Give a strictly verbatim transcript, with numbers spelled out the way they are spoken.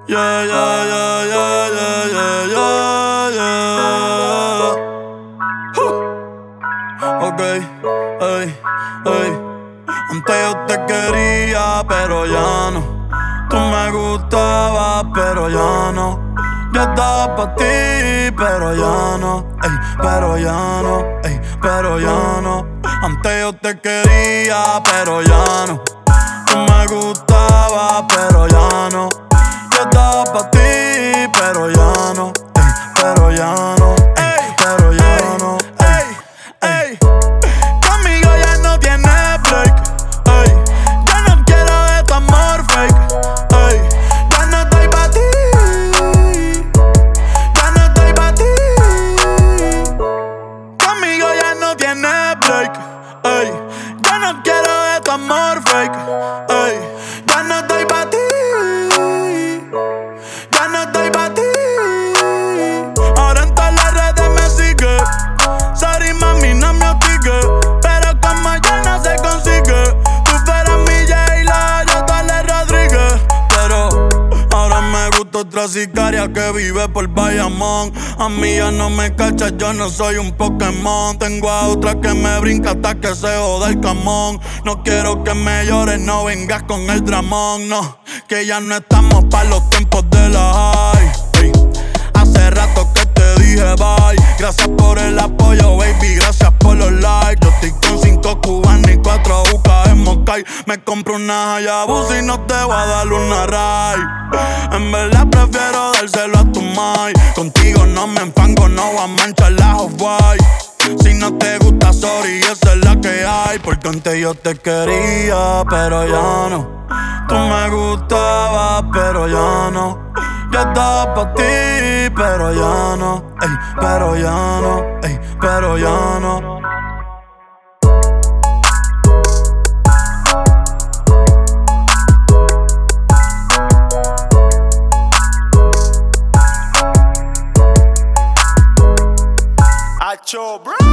Yeah, yeah, yeah, yeah, yeah, yeah, yeah, yeah. Huh. Ok, ey, ey. Antes yo te quería, pero ya no. Tú me gustabas, pero ya no. Yo estaba pa' ti, pero ya no. Ey, pero ya no, ey, pero ya no. Antes yo te quería, pero ya no. Tú me gustabas, pero ya no. Yo estaba pa' ti, pero ya no. Ey, pero ya no, ey, pero ya no. Ey, ey, conmigo ya no tienes break. Ey, yo no quiero de tu amor fake. Ey, ya no estoy pa' ti. Ya no estoy pa' ti. Conmigo ya no tienes break. Ey, yo no quiero de tu amor fake. Ey, ya no estoy pa' ti. Ya no estoy pa' ti. Ahora en todas las redes me sigue. Sorry mami, no me hostigues, pero como ya no se consigue. Tú fueras mi J-Lo, yo Tole Rodríguez. Pero ahora me gusta otra sicaria que vive por Bayamón. A mí ya no me cachas, yo no soy un Pokémon. Tengo a otra que me brinca hasta que se joda el camón. No quiero que me llores, no vengas con el dramón. No, que ya no estamos pa' los tiempos de la high. Hey, hace rato que te dije bye. Gracias por el apoyo, baby, gracias por los likes. Yo estoy con cinco cubanos y cuatro bucas en Moscay. Me compro una Hayabusa y no te voy a dar una ride. En verdad prefiero dárselo a tu mai. Contigo no me enfango, no voy a manchar la off-white. Si no te gusta, sorry, esa es la que hay. Porque antes yo te quería, pero ya no. Tú me gustabas, pero ya no. Yo estaba pa' ti, pero ya no. Ey, pero ya no, ey, pero ya no. Acho, bro.